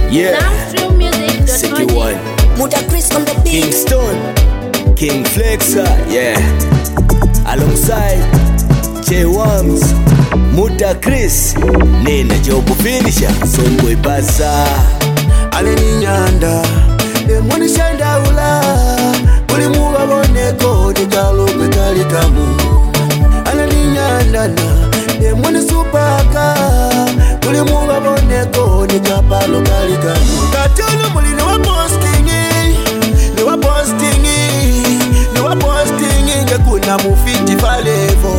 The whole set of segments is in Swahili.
Yeah. Second one. Muta Chris on the beat. Kingston, King Flexer, yeah. Alongside J-Wams, Muta Chris, Nina Jobu Finisher, Sonboy Basa. Aleni nyanda, mwani shanda ula, uli muwa boneko, nikalo petali kamu. Aleni nyanda na, mwani supaka, uli muwa boneko, nikapalo kali kamu. Katono mulini wa postingi, ni wa postingi, ngekuna mufiti falevo.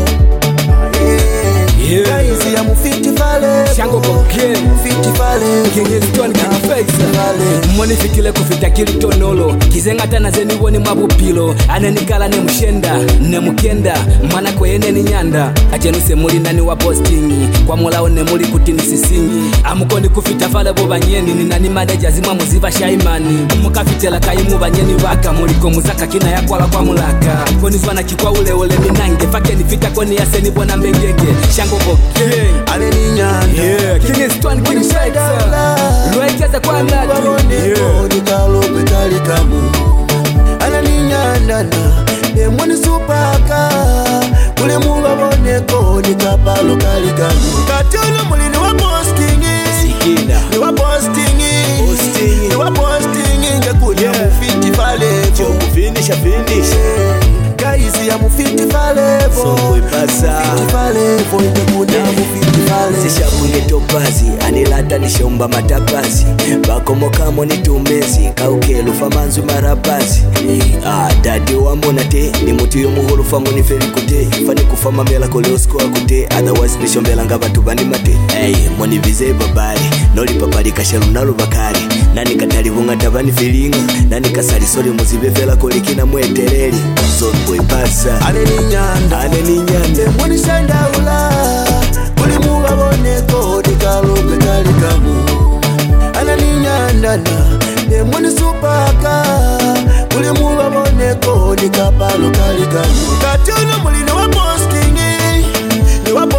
Kaisi ya mufiti falevo. Shango Boke, Mufiti falevo. Kingston, King Flexer. Mwani fikile kufita kilitonolo. Kizengata na zeni woni mabupilo. Anenikala ne mshenda, ne mukenda. Mana kwene ni nyanda. Achenuse muli nani wa postingi. Kwa mulao ne muli kutini sisingi. Amukoni kufita falevo banyeni. Ni nani manager zimwa muziva shaimani. Mukafitela kayimu banyeni waka. Muliko muzaka kina ya kwala kwa mulaka. Koni swana kikwa ule minange. Fake ni fita koni yase ni bona mbengenge. Shango Boke, Aleni nyanda. yeah, Kingston, King Flexer. Luekeza kwa mlaki, Yeah. Nikalo petali kamu. Aleni nyanda na, mwani supaka, uli muwa boneko, nikapalo kali kamu. Katono mulini wa postingi, Sikina, ni wa postingi, Postingi. ni wa postingi, ngekuna Yeah. mufiti falevo. Jobu Finisher. Kaisi ya mufiti falevo. Sonboy Basa. Mufiti falevo, ngekuna mufiti falevo. Sishabunge topazi, anilata nishomba matapazi. Bakomokamo ni tumezi, kaukelu famanzu marapazi. Dadi wambona te, ni mutu yomuhulu famu ni feri kute. Fani kufama mela koleosko akute, otherwise nishombela nga batu bani mate. Moni vize babali, noli papali kashalu nalu bakali. Nani katali bunga tabani filinga, nani kasali sori muzibe vela kolikina mwetereli. Sonboy Basa, Aleni nyanda. Mwani shanda ula, uli muwa boneko, nikalo petali kamu. Aleni nyanda na, mwani supaka, uli muwa boneko, nikapalo kali kamu. Katono mulini wa postingi, ni wa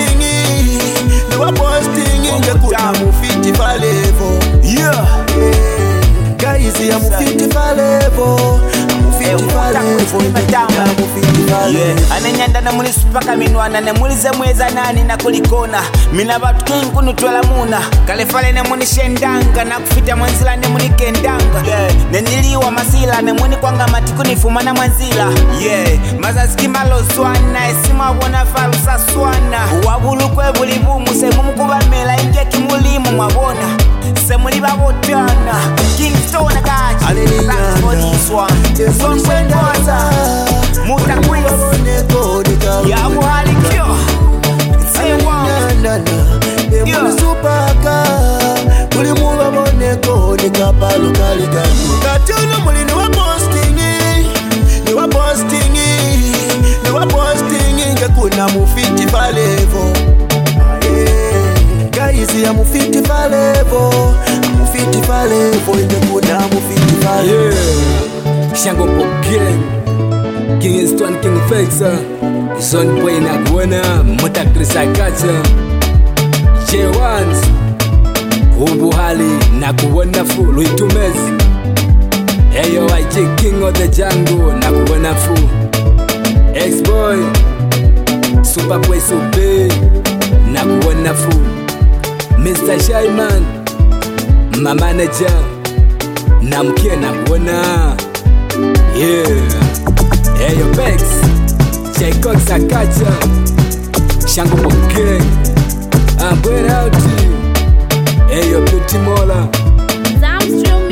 postingi, ngekuna mufiti falevo. yeah. Kaisi ya mufiti falevo, mufiti falevo, ngekuna mufiti falevo. Yeah. Anenyanda na muli supaka minwana ne mulize mweza nani na kulikona. Mina batu king kunutwela muna. Kalefale ne muni shendanga na kufita mwanzila ne muni kendanga. Yeah. Neniliwa masila ne muni kwanga matikuni fumana mwanzila. Yeah. Mazaski malo swana esima wana falusa swana. Wabulu kwe bulibumu se mumukuba mela inge kimulimu mwabona. Se muli babotana. Kingston agachi. Aleni nyanda. That's for this one. Son kwenza. Muta Chris. Ya muhalikio. Say one. Yeah. Mwani supaka, uli muwa boneko, nikapalo kali kamu. Katono mulini wa postingi, ni wa postingi, ngekuna mufiti falevo. Kaisi ya mufiti falevo, ngekuna mufiti falevo. yeah. Shango Boke, Kingston, King Flexer. Sonboy na kuona, Muta Chris akacha. J-Wams, ubuhali na kuona full itumezi. Eyo YG King of the Jungle na kuona full. X-Boy, Superboy Sube na kuona full. Mr. Shaiman, my manager na mke na kuona. Yeah. Eyo Bex, J-Cox akacha. Shango Boke, I'm going out to you. Hey, your beauty mola. Zamstrom